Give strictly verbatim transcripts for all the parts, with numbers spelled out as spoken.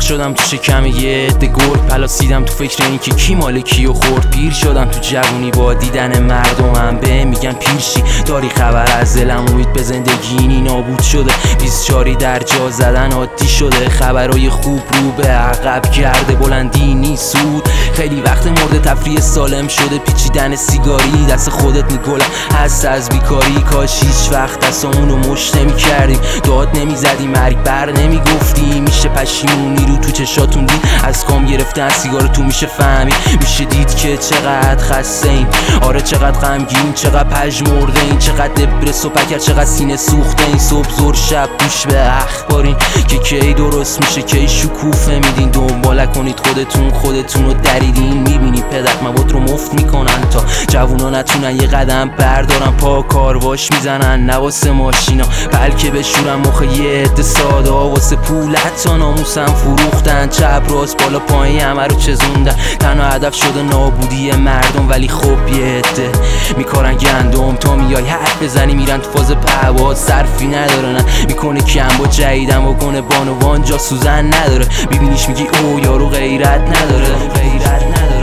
شدم تو شکم یه عده گرگ، پلاسیدم تو فکر این که کی مال کیو خورد. پیر شدم تو جوونی با دیدن مردمم، به میگن پیرشی داری خبر از دلم. امید به زندگی نابود شده، بیست چاری در جا زدن عادی شده. خبرای خوب رو به عقب کرده، بلندی نیست سود. خیلی وقت مورد تفریح سالم شده، پیچیدن سیگاری دست خودت میگلم هست از بیکاری. کاش هیچ وقت دستامونو مشت نمی کردیم، داد نمی زدیم، مرگ بر نمی گفتیم. میشه پشیمونی رو تو چشاتون دید، از کام گرفتن سیگار تو میشه فهمید. میشه دید که چقدر خسته این، آره چقدر غمگین، چقدر پژمرده این، چقدر دبرس و پکر، چقدر سینه سوخته این. صبح زور شب گوش به اخبارین که کی درست میشه کی شکوفه میدین. دنبال کنید خودتون خودتون رو دریدین، میبینی پدر مواد رو مفت میکنن تا جوونا نتونن یه قدم بردارن. پا کارواش میزنن نه واسه ماشینا، بلکه بشورن مخ یه عده ساده ها. واسه پول حتی ناموسم فروختن، چپ راست بالا پایین همه رو چزوندن. تنها هدف شده نابودی مردم، ولی خب یه عده میکارن گندم. تا میای حرف بزنی میرن تو فاز پرواز، صرفی نداره نه میکنه کم با جدیدم و کنه بانوان جا سوزن نداره. ببینیش میگی او یارو غیرت نداره، غیرت نداره.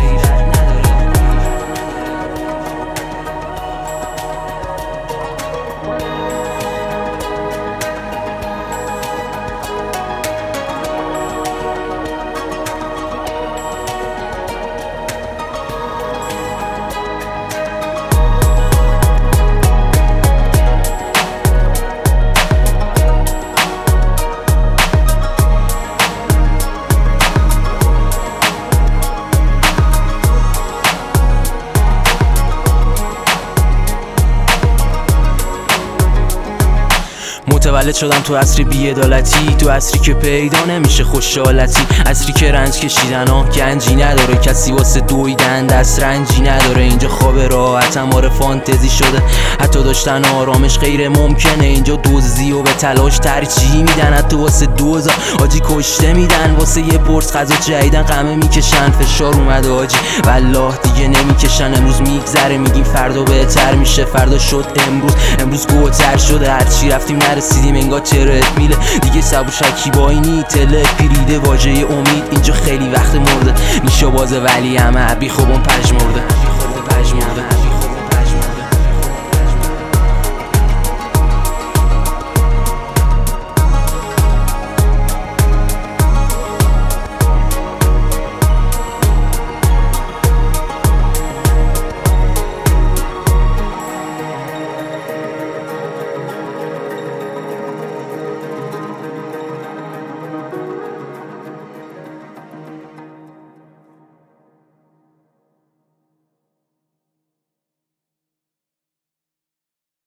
متولد شدم تو عصر بی‌عدالتی، تو عصری که پیدا نمیشه خوشحالتی، عصری که رنج کشیدن ها گنجی نداره، کسی واسه دویدن دست رنجی نداره. اینجا خواب راحتم آره فانتزی شده، حتی داشتن آرامش غیر ممکنه. اینجا دزدی و به تلاش ترجیح میدن، حتی واسه دوزا آجی کشته میدن. واسه یه پرس غذا جدیدن قمه میکشن، فشار اومده آجی والله دیگه نمیکشن. امروز میگذره میگیم فردا بهتر میشه، فردا شد امروز، امروز گوتر شده. هرچی رفتیم نرسیدیم انگار ترد میله دیگه. سبو شکیبایی تله پیریده واژه امید، اینجا خیلی وقت مرده. نیشا بازه ولی همه بی خوبم پژمرده.